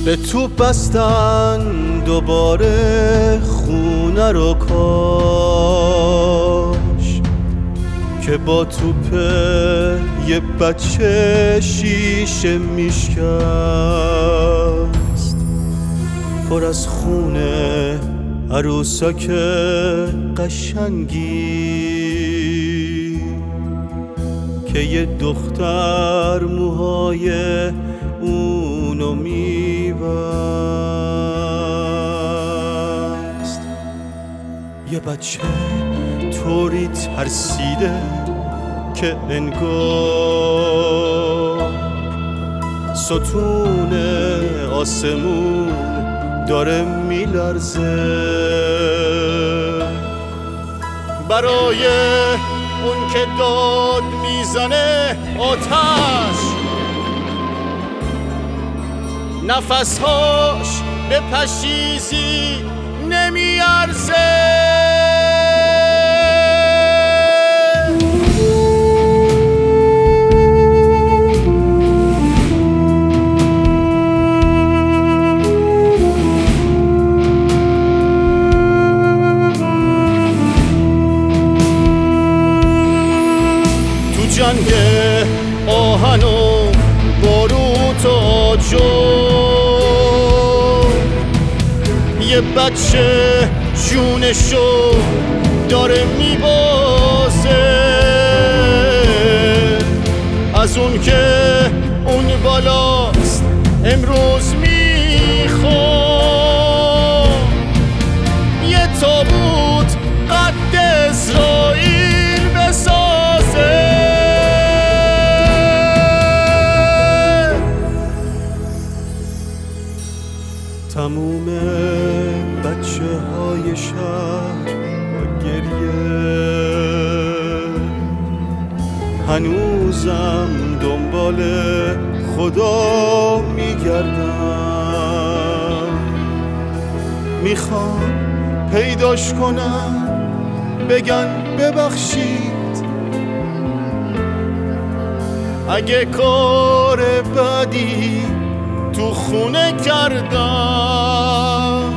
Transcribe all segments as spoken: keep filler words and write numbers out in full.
به تو بستن دوباره خونه رو کاش که با توپ یه بچه شیشه میشکست، پر از خونه عروسک قشنگی که یه دختر موهای اونو میبست. یه بچه طوری ترسیده که انگار ستون آسمون داره میلرزه برای اون که داد میزنه آتش، نفسهاش به پشیزی نمیارزه. جنگ آهن و باروت و آجر یه بچه جونشو داره میبازه از اون که اون بالاست امروز میخوام یه تابوت قد اسرائیل بسازه. تموم بچه های شهر با گریه هنوزم دنبال خدا میگردم، میخوام پیداش کنم بگن ببخشید اگه کار بدی تو خونه کردم.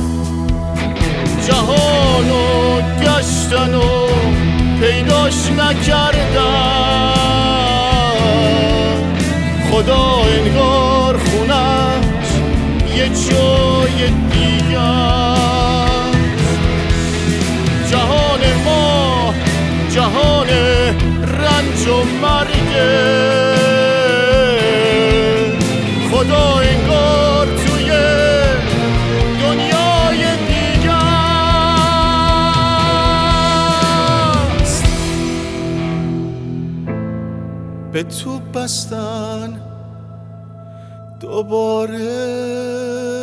جهانو گشتن و پیداش نکردم، خدا انگار خونش یه جای دیگه است. جهان ما جهان رنج و مرگه، خدا انگار توی دنیای دیگه است. به تو بستن دوباره